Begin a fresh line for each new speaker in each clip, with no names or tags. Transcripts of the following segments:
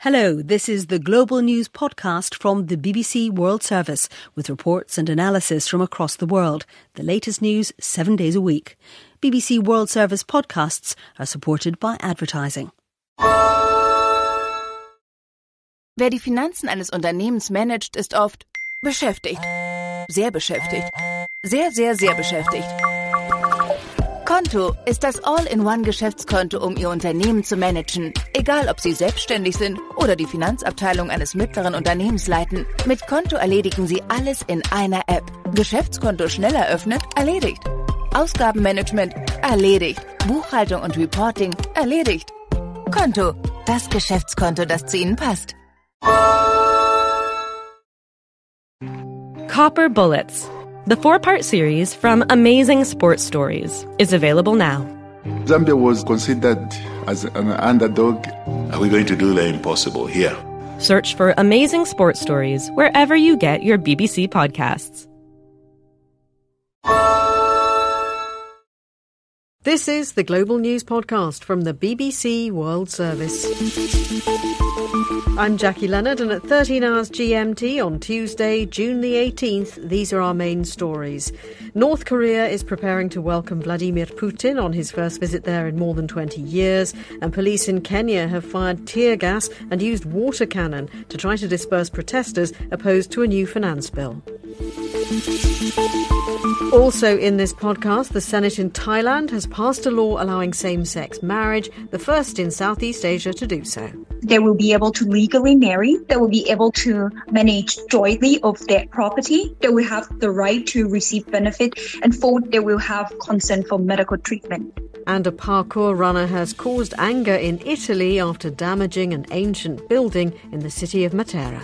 Hello, this is the Global News podcast from the BBC World Service with reports and analysis from across the world. The latest news 7 days a week. BBC World Service podcasts are supported by advertising.
Wer die Finanzen eines Unternehmens managt, ist oft beschäftigt. Sehr beschäftigt. Sehr, sehr, sehr beschäftigt. Konto ist das All-in-One-Geschäftskonto, um Ihr Unternehmen zu managen. Egal, ob Sie selbstständig sind oder die Finanzabteilung eines mittleren Unternehmens leiten. Mit Konto erledigen Sie alles in einer App. Geschäftskonto schnell eröffnet? Erledigt. Ausgabenmanagement? Erledigt. Buchhaltung und Reporting? Erledigt. Konto. Das Geschäftskonto, das zu Ihnen passt.
Copper Bullets. The 4-part series from Amazing Sports Stories is available now.
Zambia was considered as an underdog.
Are we going to do the impossible here?
Search for Amazing Sports Stories wherever you get your BBC podcasts.
This is the Global News Podcast from the BBC World Service. I'm Jackie Leonard, and at 13 hours GMT on Tuesday, June the 18th, these are our main stories. North Korea is preparing to welcome Vladimir Putin on his first visit there in more than 20 years, and police in Kenya have fired tear gas and used water cannon to try to disperse protesters opposed to a new finance bill. Also in this podcast, the Senate in Thailand has passed a law allowing same-sex marriage, the first in Southeast Asia to do so.
They will be able to legally marry. They will be able to manage jointly of their property. They will have the right to receive benefit. And fourth, they will have consent for medical treatment.
And a parkour runner has caused anger in Italy after damaging an ancient building in the city of Matera.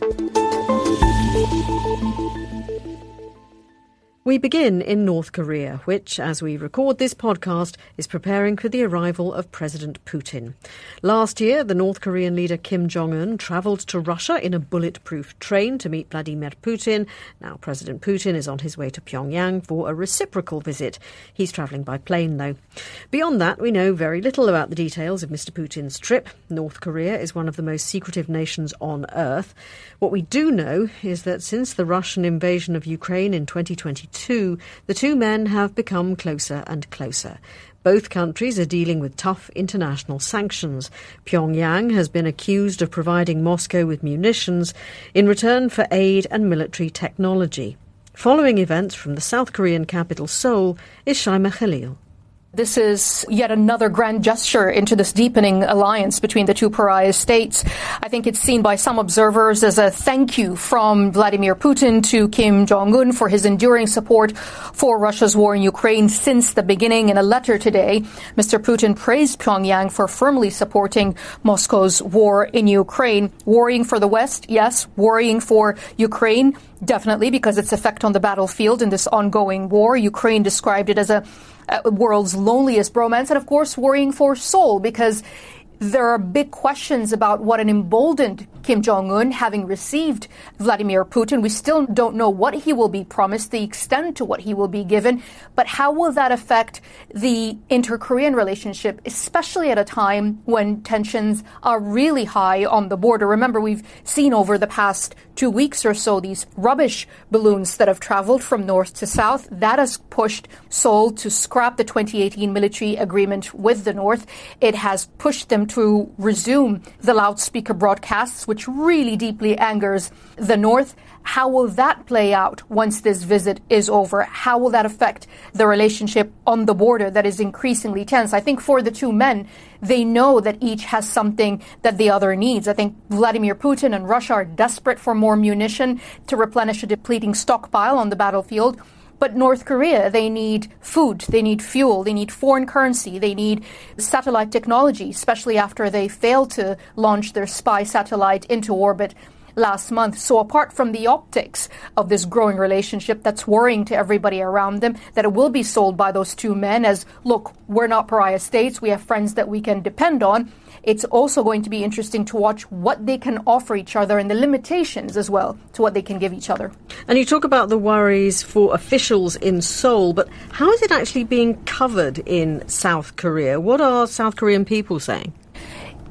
We begin in North Korea, which, as we record this podcast, is preparing for the arrival of President Putin. Last year, the North Korean leader Kim Jong-un travelled to Russia in a bulletproof train to meet Vladimir Putin. Now President Putin is on his way to Pyongyang for a reciprocal visit. He's travelling by plane, though. Beyond that, we know very little about the details of Mr. Putin's trip. North Korea is one of the most secretive nations on earth. What we do know is that since the Russian invasion of Ukraine in 2022, the two men have become closer and closer. Both countries are dealing with tough international sanctions. Pyongyang has been accused of providing Moscow with munitions in return for aid and military technology. Following events from the South Korean capital Seoul is Shaima Khalil.
This is yet another grand gesture into this deepening alliance between the two pariah states. I think it's seen by some observers as a thank you from Vladimir Putin to Kim Jong-un for his enduring support for Russia's war in Ukraine since the beginning. In a letter today, Mr. Putin praised Pyongyang for firmly supporting Moscow's war in Ukraine. Worrying for the West, yes. Worrying for Ukraine, definitely, because its effect on the battlefield in this ongoing war. Ukraine described it as a world's loneliest bromance, and of course worrying for Seoul because there are big questions about what an emboldened Kim Jong-un, having received Vladimir Putin. We still don't know what he will be promised, the extent to what he will be given, but how will that affect the inter-Korean relationship, especially at a time when tensions are really high on the border? Remember, we've seen over the past 2 weeks or so these rubbish balloons that have traveled from north to south. That has pushed Seoul to scrap the 2018 military agreement with the north. It has pushed them to resume the loudspeaker broadcasts, which really deeply angers the north. How will that play out once this visit is over? How will that affect the relationship on the border that is increasingly tense? I think for the two men, they know that each has something that the other needs. I think Vladimir Putin and Russia are desperate for more munition to replenish a depleting stockpile on the battlefield. But North Korea, they need food, they need fuel, they need foreign currency, they need satellite technology, especially after they failed to launch their spy satellite into orbit last month. So apart from the optics of this growing relationship that's worrying to everybody around them, that it will be sold by those two men as, look, we're not pariah states, we have friends that we can depend on, it's also going to be interesting to watch what they can offer each other and the limitations as well to what they can give each other.
And you talk about the worries for officials in Seoul, but how is it actually being covered in South Korea? What are South Korean people saying?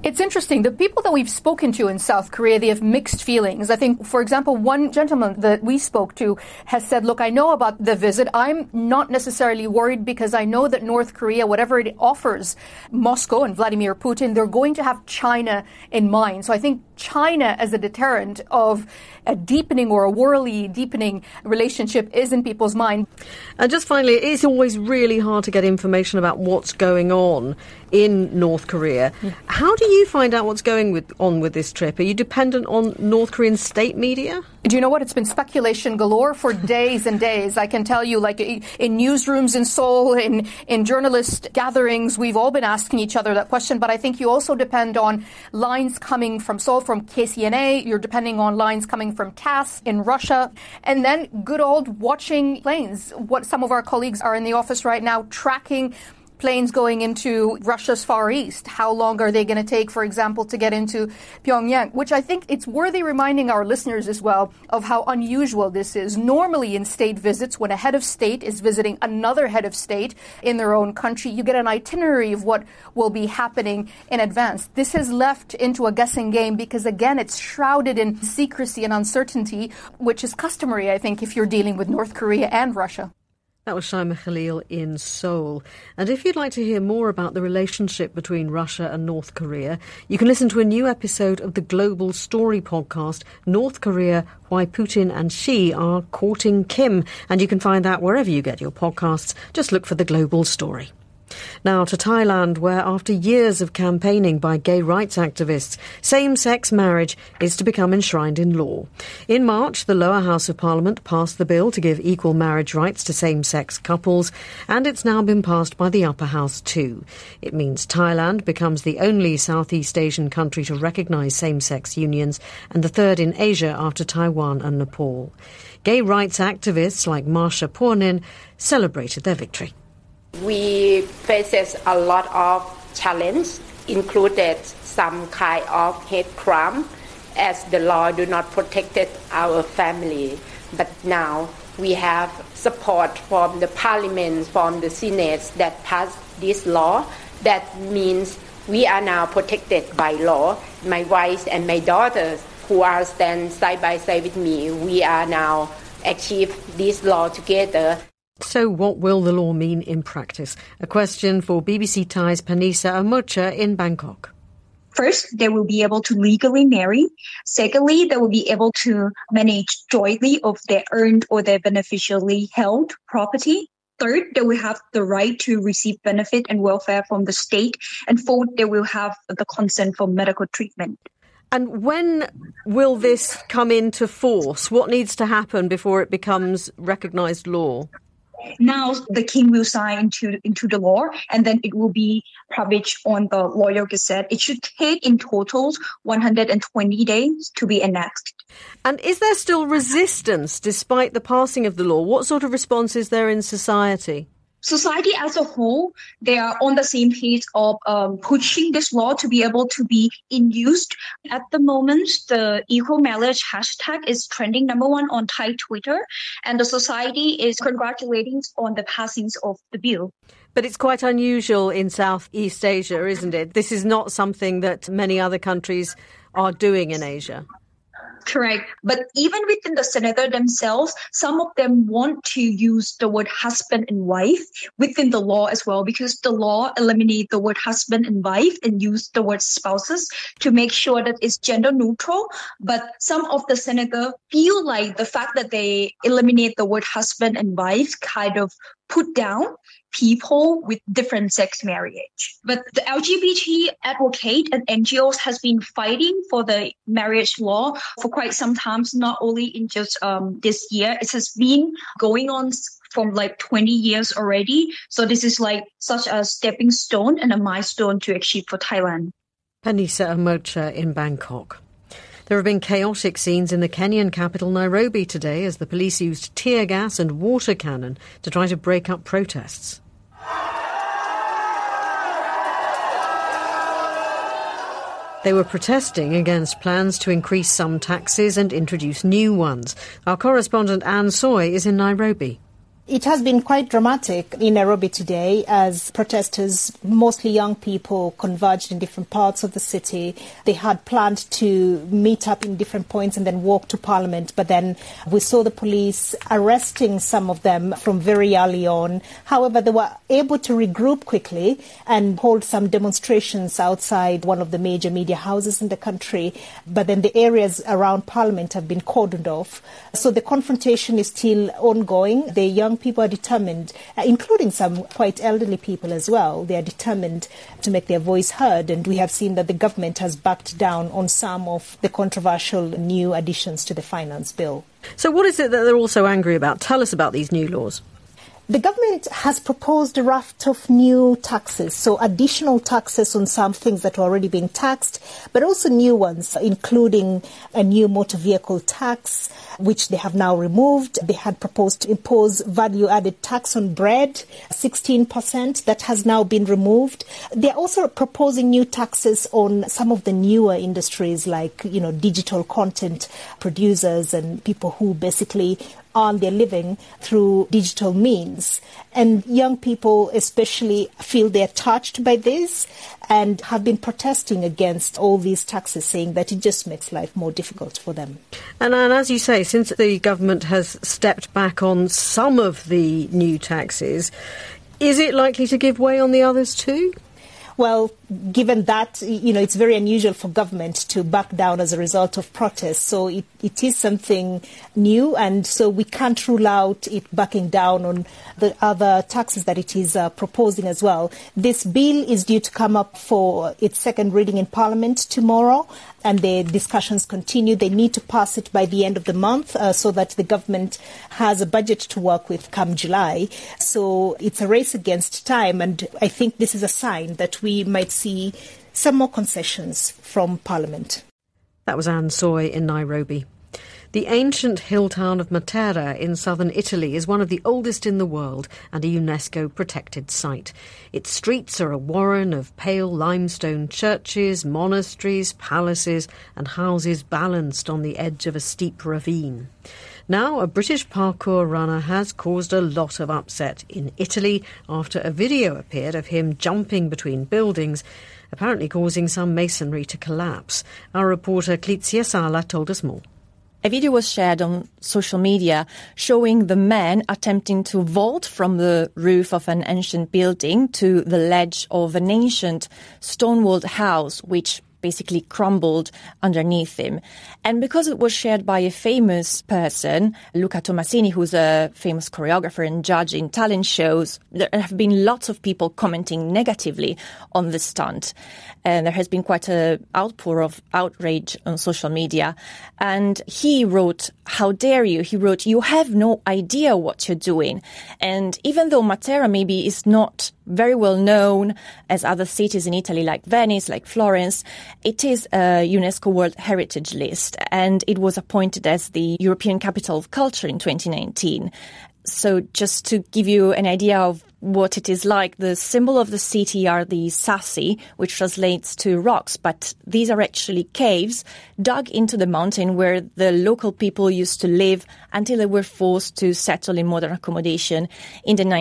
It's interesting. The people that we've spoken to in South Korea, they have mixed feelings. I think, for example, one gentleman that we spoke to has said, look, I know about the visit. I'm not necessarily worried because I know that North Korea, whatever it offers Moscow and Vladimir Putin, they're going to have China in mind. So I think China as a deterrent of a deepening or a worldly deepening relationship is in people's mind.
And just finally, it is always really hard to get information about what's going on in North Korea. Yeah. How do you find out what's going on with this trip? Are you dependent on North Korean state media?
Do you know what? It's been speculation galore for days and days. I can tell you, like in newsrooms in Seoul, in journalist gatherings, we've all been asking each other that question. But I think you also depend on lines coming from Seoul, from KCNA. You're depending on lines coming from TASS in Russia. And then good old watching planes. What some of our colleagues are in the office right now tracking planes going into Russia's Far East. How long are they going to take, for example, to get into Pyongyang? Which I think it's worthy reminding our listeners as well of how unusual this is. Normally in state visits, when a head of state is visiting another head of state in their own country, you get an itinerary of what will be happening in advance. This is left into a guessing game because, again, it's shrouded in secrecy and uncertainty, which is customary, I think, if you're dealing with North Korea and Russia.
That was Shaima Khalil in Seoul. And if you'd like to hear more about the relationship between Russia and North Korea, you can listen to a new episode of the Global Story podcast, North Korea, Why Putin and Xi Are Courting Kim. And you can find that wherever you get your podcasts. Just look for the Global Story. Now to Thailand, where after years of campaigning by gay rights activists, same-sex marriage is to become enshrined in law. In March, the lower house of parliament passed the bill to give equal marriage rights to same-sex couples, and it's now been passed by the upper house too. It means Thailand becomes the only Southeast Asian country to recognise same-sex unions and the third in Asia after Taiwan and Nepal. Gay rights activists like Marsha Pornin celebrated their victory.
We faces a lot of challenge, included some kind of hate crime, as the law do not protect our family. But now we have support from the parliament, from the Senate that passed this law. That means we are now protected by law. My wife and my daughters, who are stand side by side with me, we are now achieve this law together.
So what will the law mean in practice? A question for BBC Thai's Panisa Amocha in Bangkok.
First, they will be able to legally marry. Secondly, they will be able to manage jointly of their earned or their beneficially held property. Third, they will have the right to receive benefit and welfare from the state. And fourth, they will have the consent for medical treatment.
And when will this come into force? What needs to happen before it becomes recognised law?
Now the king will sign into the law, and then it will be published on the Royal Gazette. It should take in total 120 days to be enacted.
And is there still resistance despite the passing of the law? What sort of response is there in society?
Society as a whole, they are on the same page of pushing this law to be able to be in use. At the moment, the equal marriage hashtag is trending #1 on Thai Twitter, and the society is congratulating on the passings of the bill.
But it's quite unusual in Southeast Asia, isn't it? This is not something that many other countries are doing in Asia.
Correct. But even within the senator themselves, some of them want to use the word husband and wife within the law as well, because the law eliminates the word husband and wife and use the word spouses to make sure that it's gender neutral. But some of the senators feel like the fact that they eliminate the word husband and wife kind of put down people with different sex marriage. But the LGBT advocate and NGOs has been fighting for the marriage law for quite some time, not only in just this year. It has been going on from like 20 years already. So this is like such a stepping stone and a milestone to achieve for Thailand.
Panisa Amocha in Bangkok. There have been chaotic scenes in the Kenyan capital Nairobi today as the police used tear gas and water cannon to try to break up protests. They were protesting against plans to increase some taxes and introduce new ones. Our correspondent Anne Soy is in Nairobi.
It has been quite dramatic in Nairobi today as protesters, mostly young people, converged in different parts of the city. They had planned to meet up in different points and then walk to Parliament, but then we saw the police arresting some of them from very early on. However, they were able to regroup quickly and hold some demonstrations outside one of the major media houses in the country, but then the areas around Parliament have been cordoned off. So the confrontation is still ongoing. The young people are determined, including some quite elderly people as well. They are determined to make their voice heard, and we have seen that the government has backed down on some of the controversial new additions to the finance bill.
So what is it that they're all so angry about? Tell us about these new laws.
The government has proposed a raft of new taxes, so additional taxes on some things that are already being taxed, but also new ones, including a new motor vehicle tax, which they have now removed. They had proposed to impose value-added tax on bread, 16%, that has now been removed. They're also proposing new taxes on some of the newer industries like, digital content producers and people who basically earn their living through digital means. And young people especially feel they're touched by this and have been protesting against all these taxes, saying that it just makes life more difficult for them.
And as you say, since the government has stepped back on some of the new taxes, is it likely to give way on the others too?
Well, given that, it's very unusual for government to back down as a result of protests. So it is something new, and so we can't rule out it backing down on the other taxes that it is proposing as well. This bill is due to come up for its second reading in Parliament tomorrow, and the discussions continue. They need to pass it by the end of the month so that the government has a budget to work with come July. So it's a race against time, and I think this is a sign that we might see some more concessions from Parliament.
That was Anne Soy in Nairobi. The ancient hill town of Matera in southern Italy is one of the oldest in the world and a UNESCO protected site. Its streets are a warren of pale limestone churches, monasteries, palaces and houses balanced on the edge of a steep ravine. Now, a British parkour runner has caused a lot of upset in Italy after a video appeared of him jumping between buildings, apparently causing some masonry to collapse. Our reporter Clizia Sala told us more.
A video was shared on social media showing the man attempting to vault from the roof of an ancient building to the ledge of an ancient stone-walled house, which basically crumbled underneath him. And because it was shared by a famous person, Luca Tomasini, who's a famous choreographer and judge in talent shows, there have been lots of people commenting negatively on the stunt. And there has been quite an outpour of outrage on social media. And he wrote, "How dare you?" He wrote, "You have no idea what you're doing." And even though Matera maybe is not very well known as other cities in Italy like Venice, like Florence, it is a UNESCO World Heritage List, and it was appointed as the European Capital of Culture in 2019. So just to give you an idea of what it is like, the symbol of the city are the sassi, which translates to rocks, but these are actually caves dug into the mountain where the local people used to live until they were forced to settle in modern accommodation in the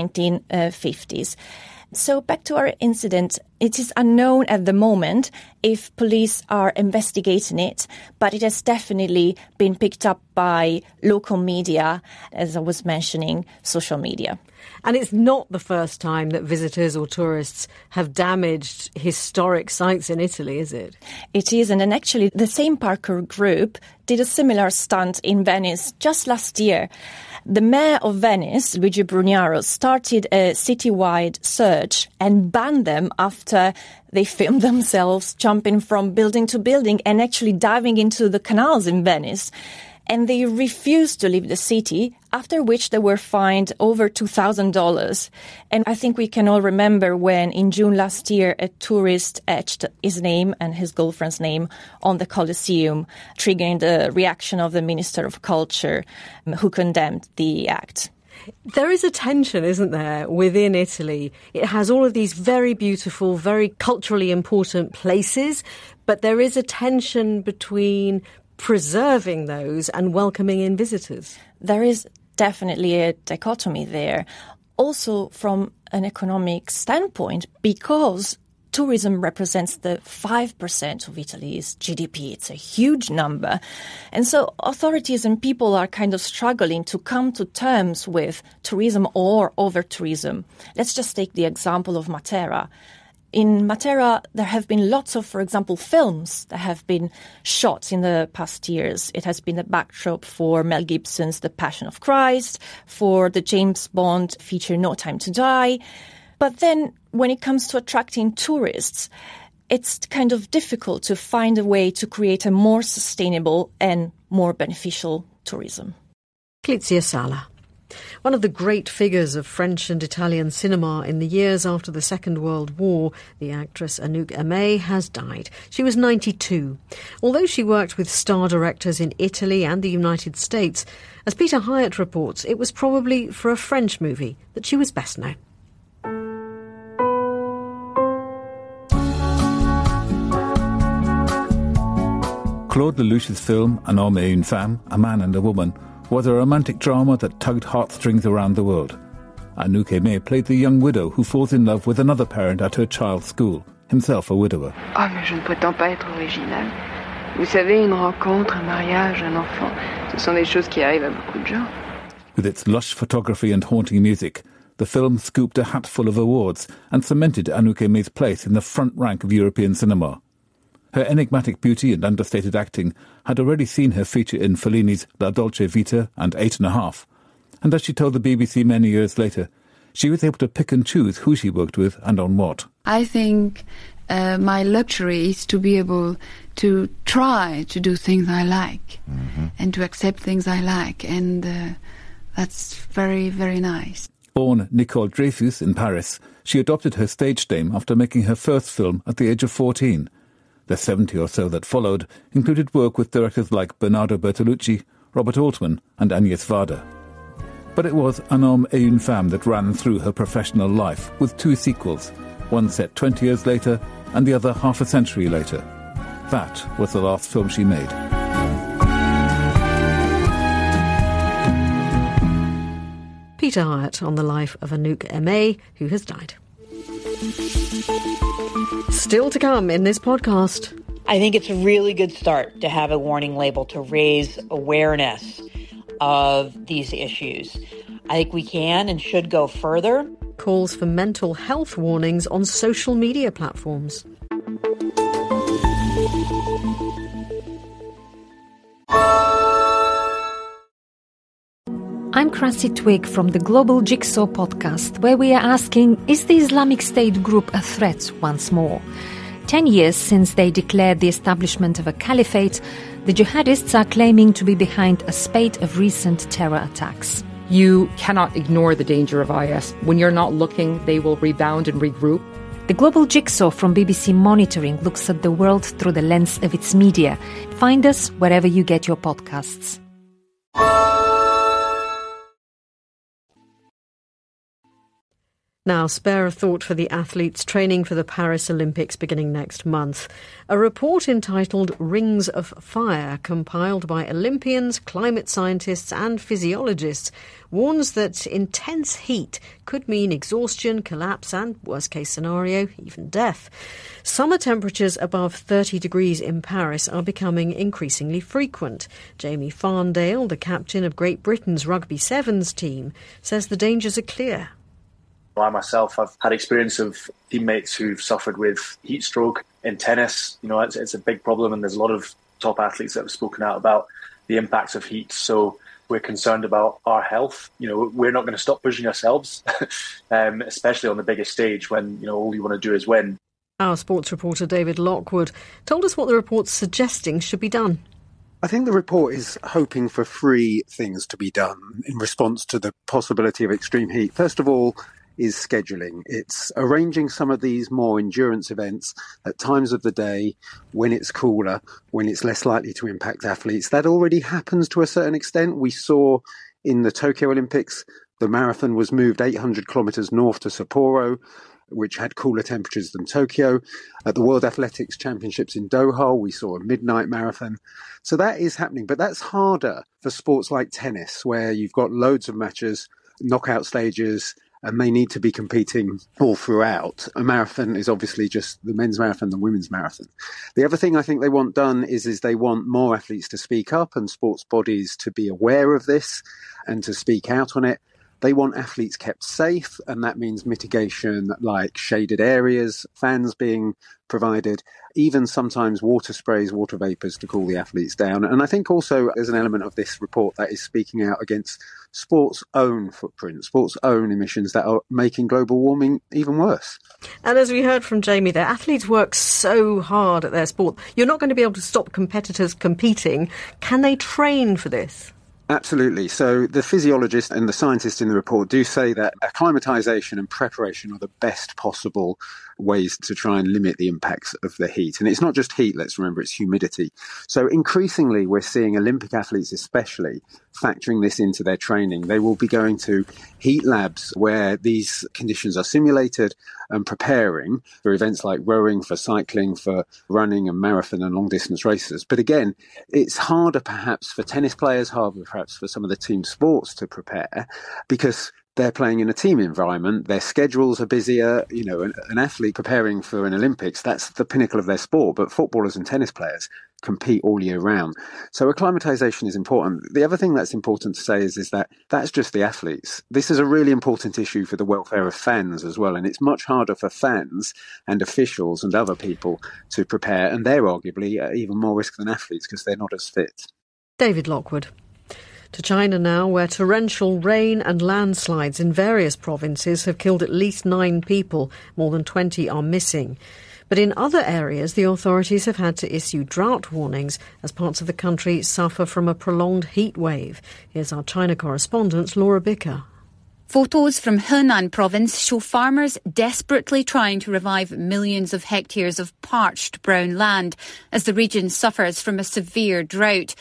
1950s. So back to our incident, it is unknown at the moment if police are investigating it, but it has definitely been picked up by local media, as I was mentioning, social media.
And it's not the first time that visitors or tourists have damaged historic sites in Italy, is it?
It is, and then actually the same parkour group did a similar stunt in Venice just last year. The mayor of Venice, Luigi Brugnaro, started a citywide search and banned them after they filmed themselves jumping from building to building and actually diving into the canals in Venice. And they refused to leave the city, after which they were fined over $2,000. And I think we can all remember when, in June last year, a tourist etched his name and his girlfriend's name on the Colosseum, triggering the reaction of the Minister of Culture, who condemned the act.
There is a tension, isn't there, within Italy? It has all of these very beautiful, very culturally important places, but there is a tension between preserving those and welcoming in visitors.
There is definitely a dichotomy there. Also from an economic standpoint, because tourism represents the 5% of Italy's GDP. It's a huge number. And so authorities and people are kind of struggling to come to terms with tourism or over-tourism. Let's just take the example of Matera. In Matera, there have been lots of, for example, films that have been shot in the past years. It has been a backdrop for Mel Gibson's The Passion of Christ, for the James Bond feature No Time to Die. But then when it comes to attracting tourists, it's kind of difficult to find a way to create a more sustainable and more beneficial tourism.
Clizia Sala. One of the great figures of French and Italian cinema in the years after the Second World War, the actress Anouk Aimée, has died. She was 92. Although she worked with star directors in Italy and the United States, as Peter Hyatt reports, it was probably for a French movie that she was best known.
Claude Lelouch's film Un homme et une femme, A Man and a Woman, was a romantic drama that tugged heartstrings around the world. Anouk Aimée played the young widow who falls in love with another parent at her child's school, himself a widower.
Ah, mais je ne prétends pas être originale. Vous savez, une rencontre, un mariage, un enfant, ce sont des choses qui arrivent à beaucoup de gens.
With its lush photography and haunting music, the film scooped a hatful of awards and cemented Anouk Aimé's place in the front rank of European cinema. Her enigmatic beauty and understated acting had already seen her feature in Fellini's La Dolce Vita and 8½. And as she told the BBC many years later, she was able to pick and choose who she worked with and on what.
I think my luxury is to be able to try to do things I like and to accept things I like. And that's very, very nice.
Born Nicole Dreyfus in Paris, she adopted her stage name after making her first film at the age of 14. The 70 or so that followed included work with directors like Bernardo Bertolucci, Robert Altman and Agnes Varda. But it was Un homme et une femme that ran through her professional life, with 2 sequels, one set 20 years later and the other half a century later. That was the last film she made.
Peter Hyatt on the life of Anouk Aimée, who has died. Still to come in this podcast.
I think it's a really good start to have a warning label to raise awareness of these issues. I think we can and should go further.
Calls for mental health warnings on social media platforms.
I'm Crancy Twigg from the Global Jigsaw podcast, where we are asking, is the Islamic State group a threat once more? 10 years since they declared the establishment of a caliphate, the jihadists are claiming to be behind a spate of recent terror attacks.
You cannot ignore the danger of IS. When you're not looking, they will rebound and regroup.
The Global Jigsaw from BBC Monitoring looks at the world through the lens of its media. Find us wherever you get your podcasts.
Now, spare a thought for the athletes training for the Paris Olympics beginning next month. A report entitled Rings of Fire, compiled by Olympians, climate scientists and physiologists, warns that intense heat could mean exhaustion, collapse and, worst-case scenario, even death. Summer temperatures above 30 degrees in Paris are becoming increasingly frequent. Jamie Farndale, the captain of Great Britain's Rugby Sevens team, says the dangers are clear.
I myself have had experience of teammates who've suffered with heat stroke in tennis. You know, it's a big problem, and there's a lot of top athletes that have spoken out about the impacts of heat. So we're concerned about our health. You know, we're not going to stop pushing ourselves, especially on the biggest stage when, you know, all you want to do is win.
Our sports reporter David Lockwood told us what the report's suggesting should be done.
I think the report is hoping for 3 things to be done in response to the possibility of extreme heat. First of all, is scheduling. It's arranging some of these more endurance events at times of the day when it's cooler, when it's less likely to impact athletes. That already happens to a certain extent. We saw in the Tokyo Olympics, the marathon was moved 800 kilometres north to Sapporo. which had cooler temperatures than Tokyo. At the World Athletics Championships in Doha, we saw a midnight marathon. So that is happening, but that's harder for sports like tennis, where you've got loads of matches, knockout stages, and they need to be competing all throughout. A marathon is obviously just the men's marathon, the women's marathon. The other thing I think they want done is they want more athletes to speak up and sports bodies to be aware of this and to speak out on it. They want athletes kept safe, and that means mitigation like shaded areas, fans being provided, even sometimes water sprays, water vapours to cool the athletes down. And I think also there's an element of this report that is speaking out against sports' own footprint, sports' own emissions that are making global warming even worse.
And as we heard from Jamie there, athletes work so hard at their sport. You're not going to be able to stop competitors competing. Can they train for this?
Absolutely. So the physiologists and the scientists in the report do say that acclimatisation and preparation are the best possible ways to try and limit the impacts of the heat. And it's not just heat, let's remember, it's humidity. So increasingly we're seeing Olympic athletes especially factoring this into their training. They will be going to heat labs where these conditions are simulated and preparing for events like rowing, for cycling, for running and marathon and long distance races. But again, it's harder perhaps for tennis players, harder perhaps for some of the team sports to prepare because they're playing in a team environment, their schedules are busier. You know, an athlete preparing for an Olympics, that's the pinnacle of their sport, but footballers and tennis players compete all year round. So acclimatisation is important. The other thing that's important to say is that that's just the athletes. This is a really important issue for the welfare of fans as well, and it's much harder for fans and officials and other people to prepare, and they're arguably at even more risk than athletes because they're not as fit.
David Lockwood. To China now, where torrential rain and landslides in various provinces have killed at least 9 people. More than 20 are missing. But in other areas, the authorities have had to issue drought warnings as parts of the country suffer from a prolonged heat wave. Here's our China correspondent, Laura Bicker.
Photos from Henan province show farmers desperately trying to revive millions of hectares of parched brown land as the region suffers from a severe drought.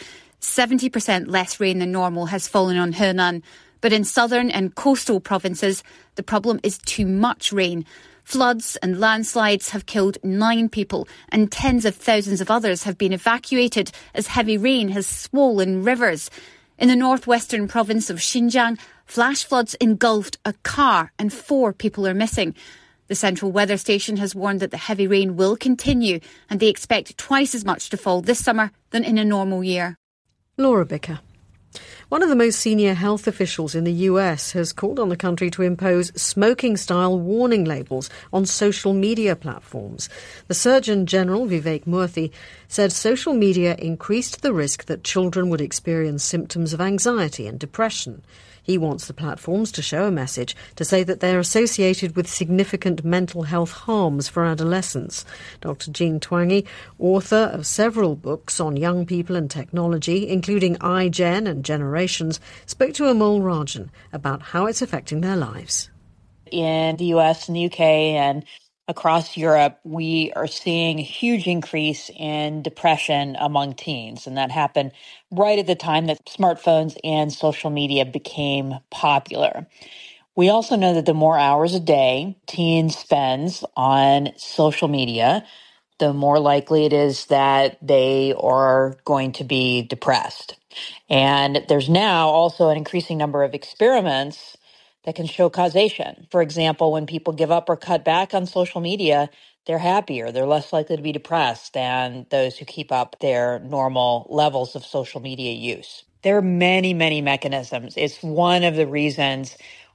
70% less rain than normal has fallen on Henan. But in southern and coastal provinces, the problem is too much rain. Floods and landslides have killed 9 people and tens of thousands of others have been evacuated as heavy rain has swollen rivers. In the northwestern province of Xinjiang, flash floods engulfed a car and 4 people are missing. The Central Weather Station has warned that the heavy rain will continue and they expect twice as much to fall this summer than in a normal year.
Laura Bicker. One of the most senior health officials in the US has called on the country to impose smoking-style warning labels on social media platforms. The Surgeon General, Vivek Murthy, said social media increased the risk that children would experience symptoms of anxiety and depression. He wants the platforms to show a message to say that they're associated with significant mental health harms for adolescents. Dr. Jean Twenge, author of several books on young people and technology, including iGen and Generations, spoke to Amol Rajan about how it's affecting their lives.
In the US and the UK and across Europe, we are seeing a huge increase in depression among teens, and that happened right at the time that smartphones and social media became popular. We also know that the more hours a day teens spends on social media, the more likely it is that they are going to be depressed. And there's now also an increasing number of experiments that can show causation. For example, when people give up or cut back on social media, they're happier. They're less likely to be depressed than those who keep up their normal levels of social media use. There are many, many mechanisms. It's one of the reasons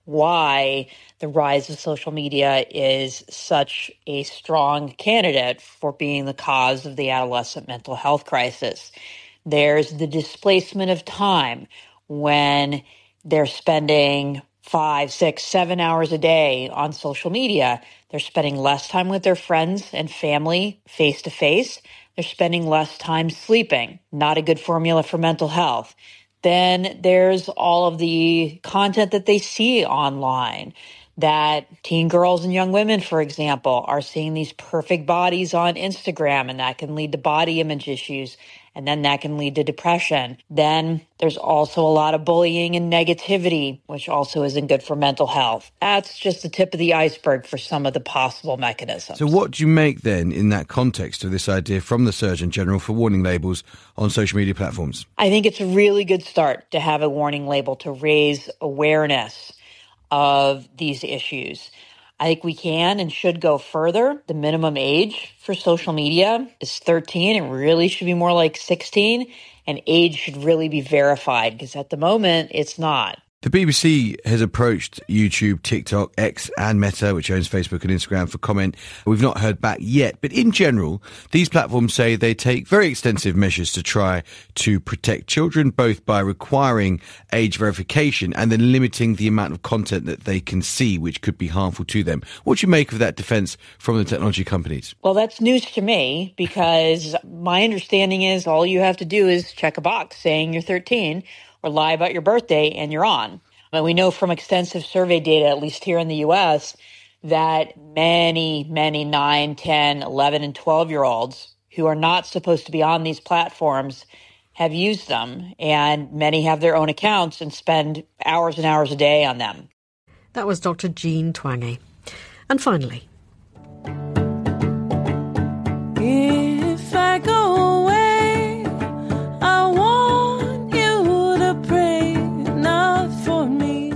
why the rise of social media is such a strong candidate for being the cause of the adolescent mental health crisis. There's the displacement of time when they're spending 5, 6, 7 hours a day on social media. They're spending less time with their friends and family face to face. They're spending less time sleeping. Not a good formula for mental health. Then there's all of the content that they see online, that teen girls and young women, for example, are seeing these perfect bodies on Instagram, and that can lead to body image issues and then that can lead to depression. Then there's also a lot of bullying and negativity, which also isn't good for mental health. That's just the tip of the iceberg for some of the possible mechanisms.
So what do you make then in that context of this idea from the Surgeon General for warning labels on social media platforms?
I think it's a really good start to have a warning label to raise awareness of these issues. I think we can and should go further. The minimum age for social media is 13. It really should be more like 16. And age should really be verified because at the moment, it's not.
The BBC has approached YouTube, TikTok, X and Meta, which owns Facebook and Instagram, for comment. We've not heard back yet. But in general, these platforms say they take very extensive measures to try to protect children, both by requiring age verification and then limiting the amount of content that they can see, which could be harmful to them. What do you make of that defense from the technology companies?
Well, that's news to me because my understanding is all you have to do is check a box saying you're 13 or lie about your birthday and you're on. But we know from extensive survey data, at least here in the U.S., that many 9, 10, 11, and 12-year-olds who are not supposed to be on these platforms have used them, and many have their own accounts and spend hours and hours a day on them.
That was Dr. Jean Twenge. And finally,
if I go away, I want you to pray not for me.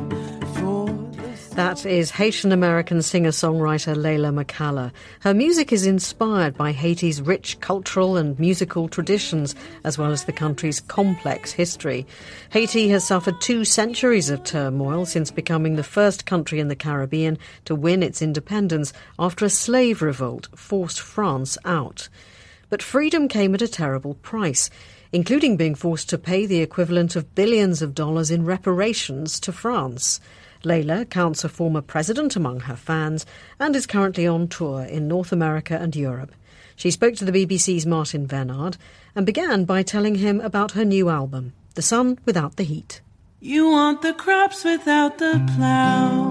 That is Haitian-American singer-songwriter Leila McCalla. Her music is inspired by Haiti's rich cultural and musical traditions, as well as the country's complex history. Haiti has suffered 2 centuries of turmoil since becoming the first country in the Caribbean to win its independence after a slave revolt forced France out. But freedom came at a terrible price, including being forced to pay the equivalent of billions of dollars in reparations to France. Leila counts a former president among her fans and is currently on tour in North America and Europe. She spoke to the BBC's Martin Vennard and began by telling him about her new album, The Sun Without the Heat.
You want the crops without the plow.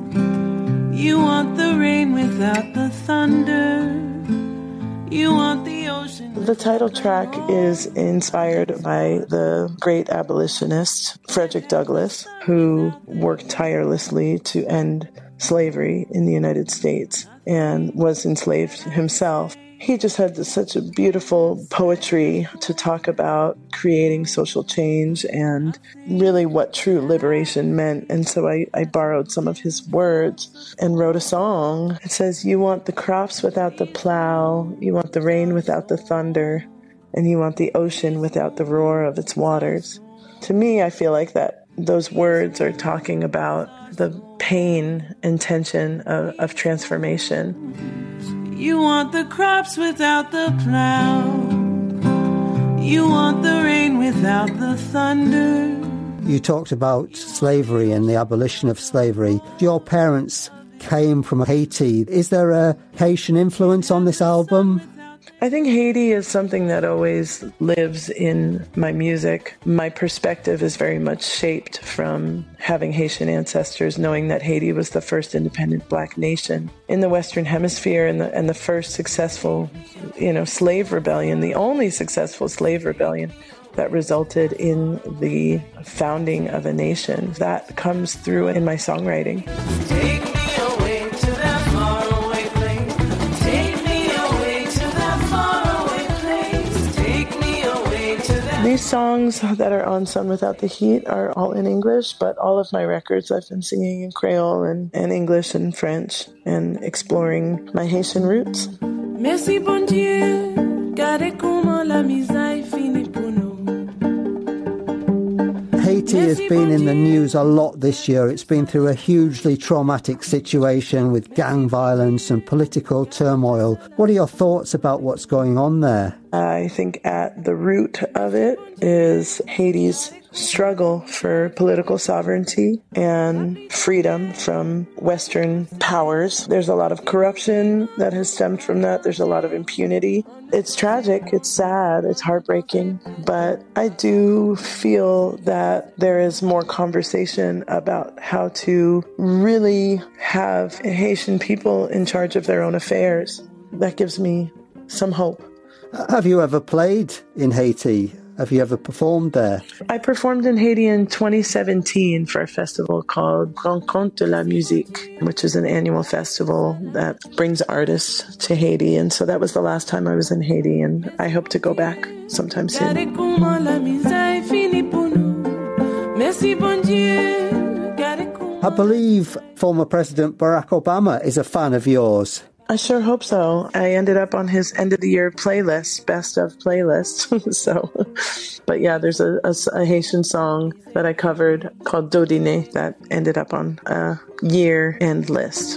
You want the rain without the thunder. You want the ocean.
The title track is inspired by the great abolitionist Frederick Douglass, who worked tirelessly to end slavery in the United States and was enslaved himself. He just had such a beautiful poetry to talk about creating social change and really what true liberation meant. And so I borrowed some of his words and wrote a song. It says, you want the crops without the plow, you want the rain without the thunder, and you want the ocean without the roar of its waters. To me, I feel like that those words are talking about the pain and tension of transformation.
You want the crops without the plow. You want the rain without the thunder.
You talked about slavery and the abolition of slavery. Your parents came from Haiti. Is there a Haitian influence on this album?
I think Haiti is something that always lives in my music. My perspective is very much shaped from having Haitian ancestors, knowing that Haiti was the first independent Black nation in the Western Hemisphere and the first successful, slave rebellion, the only successful slave rebellion that resulted in the founding of a nation. That comes through in my songwriting.
Take me away to that faraway place. Take me away to that faraway place. Take me away to that.
These songs that are on Sun Without the Heat are all in English, but all of my records I've been singing in Creole and English and French and exploring my Haitian roots.
Merci bon Dieu, gardez comment la misère finit pour nous.
Haiti has been in the news a lot this year. It's been through a hugely traumatic situation with gang violence and political turmoil. What are your thoughts about what's going on there?
I think at the root of it is Haiti's struggle for political sovereignty and freedom from Western powers. There's a lot of corruption that has stemmed from that. There's a lot of impunity. It's tragic, it's sad, it's heartbreaking, but I do feel that there is more conversation about how to really have Haitian people in charge of their own affairs. That gives me some hope
Have you ever played in Haiti? Have you ever performed there?
I performed in Haiti in 2017 for a festival called Rencontre de la Musique, which is an annual festival that brings artists to Haiti. And so that was the last time I was in Haiti, and I hope to go back sometime soon.
I believe former President Barack Obama is a fan of yours.
I sure hope so. I ended up on his end of the year playlist, best of playlist. But yeah, there's a Haitian song that I covered called Dodine that ended up on a year end list.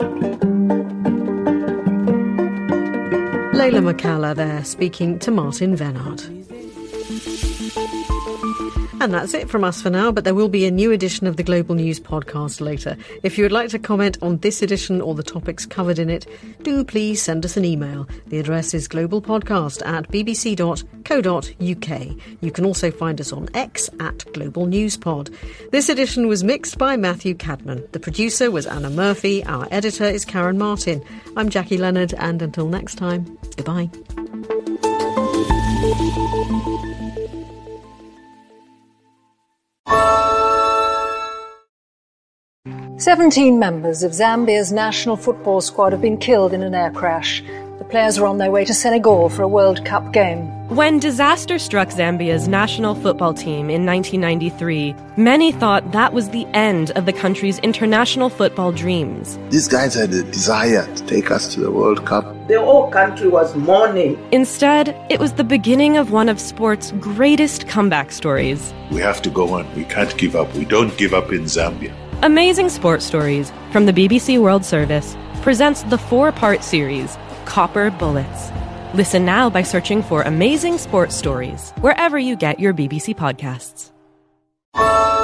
Layla McCalla there, speaking to Martin Venard. And that's it from us for now, but there will be a new edition of the Global News podcast later. If you would like to comment on this edition or the topics covered in it, do please send us an email. The address is globalpodcast@bbc.co.uk. You can also find us on X @GlobalNewsPod. This edition was mixed by Matthew Cadman. The producer was Anna Murphy. Our editor is Karen Martin. I'm Jackie Leonard, and until next time, goodbye.
17 members of Zambia's national football squad have been killed in an air crash. The players were on their way to Senegal for a World Cup game.
When disaster struck Zambia's national football team in 1993, many thought that was the end of the country's international football dreams.
These guys had a desire to take us to the World Cup.
The whole country was mourning.
Instead, it was the beginning of one of sport's greatest comeback stories.
We have to go on. We can't give up. We don't give up in Zambia.
Amazing Sports Stories from the BBC World Service presents the 4-part series, Copper Bullets. Listen now by searching for Amazing Sports Stories wherever you get your BBC podcasts.